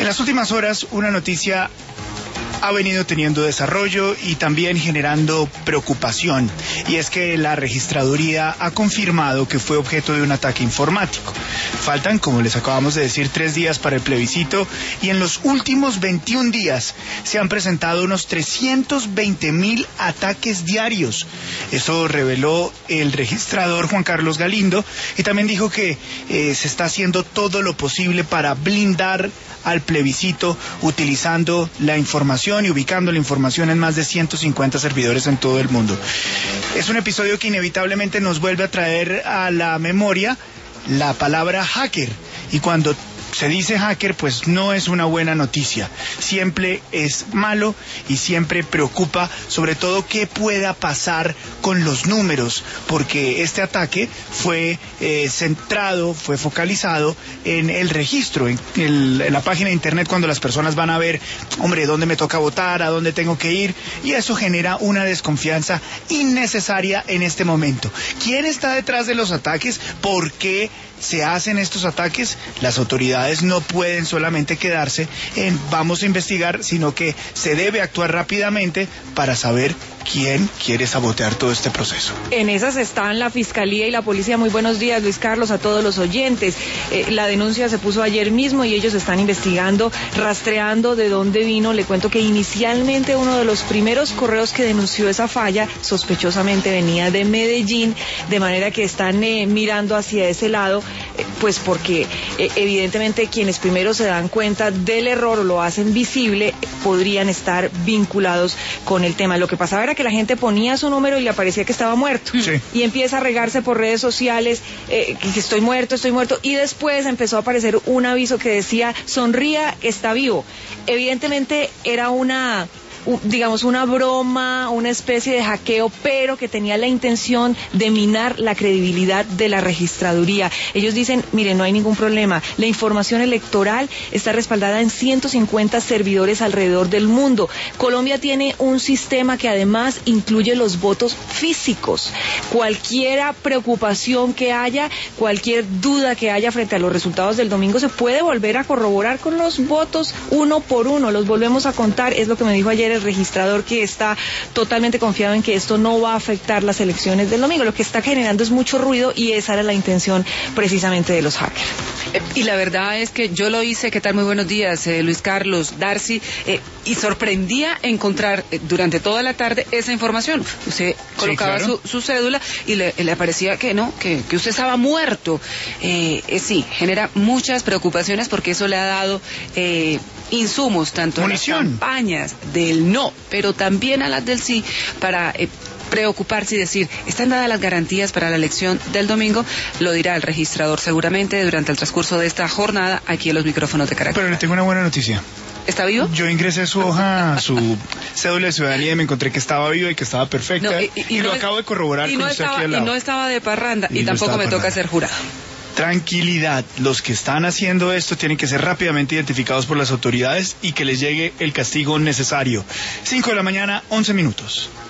las últimas horas, una noticia ha venido teniendo desarrollo y también generando preocupación, y es que la registraduría ha confirmado que fue objeto de un ataque informático. Faltan, como les acabamos de decir, 3 días para el plebiscito, y en los últimos 21 días se han presentado unos 320,000 ataques diarios. Eso reveló el registrador Juan Carlos Galindo, y también dijo que se está haciendo todo lo posible para blindar al plebiscito utilizando la información y ubicando la información en más de 150 servidores en todo el mundo. Es un episodio que inevitablemente nos vuelve a traer a la memoria la palabra hacker, y cuando se dice hacker, pues no es una buena noticia. Siempre es malo y siempre preocupa, sobre todo qué pueda pasar con los números, porque este ataque fue centrado, fue focalizado en el registro, en la página de internet, cuando las personas van a ver, hombre, dónde me toca votar, a dónde tengo que ir, y eso genera una desconfianza innecesaria en este momento. ¿Quién está detrás de los ataques? ¿Por qué se hacen estos ataques? Las autoridades no pueden solamente quedarse en vamos a investigar, sino que se debe actuar rápidamente para saber quién quiere sabotear todo este proceso. En esas están la Fiscalía y la Policía. Muy buenos días, Luis Carlos, a todos los oyentes. La denuncia se puso ayer mismo y ellos están investigando, rastreando de dónde vino. Le cuento que inicialmente uno de los primeros correos que denunció esa falla sospechosamente venía de Medellín, de manera que están mirando hacia ese lado, pues porque evidentemente quienes primero se dan cuenta del error o lo hacen visible podrían estar vinculados con el tema. Lo que pasaba era que la gente ponía su número y le parecía que estaba muerto, sí, y empieza a regarse por redes sociales que estoy muerto, y después empezó a aparecer un aviso que decía sonría, está vivo. Evidentemente era una broma, una especie de hackeo, pero que tenía la intención de minar la credibilidad de la registraduría. Ellos dicen, miren, no hay ningún problema, la información electoral está respaldada en 150 servidores alrededor del mundo. Colombia tiene un sistema que además incluye los votos físicos. Cualquier preocupación que haya, cualquier duda que haya frente a los resultados del domingo se puede volver a corroborar con los votos uno por uno, los volvemos a contar. Es lo que me dijo ayer el registrador, que está totalmente confiado en que esto no va a afectar las elecciones del domingo. Lo que está generando es mucho ruido, y esa era la intención precisamente de los hackers. Y la verdad es que yo lo hice. ¿Qué tal? Muy buenos días, Luis Carlos, Darcy, y sorprendía encontrar durante toda la tarde esa información. Usted colocaba, sí, claro, su cédula y le aparecía que no, que usted estaba muerto. Sí, genera muchas preocupaciones, porque eso le ha dado insumos tanto a las campañas del no, pero también a las del sí, para preocuparse y decir, ¿están dadas las garantías para la elección del domingo? Lo dirá el registrador seguramente durante el transcurso de esta jornada aquí en los micrófonos de Caracas. Pero le tengo una buena noticia. ¿Está vivo? Yo ingresé su hoja, su cédula de ciudadanía, y me encontré que estaba viva y que estaba perfecta, no, y lo acabo de corroborar con usted aquí al lado. Y no estaba de parranda, y tampoco me toca ser jurado. Tranquilidad, los que están haciendo esto tienen que ser rápidamente identificados por las autoridades y que les llegue el castigo necesario. 5 de la mañana, 11 minutos.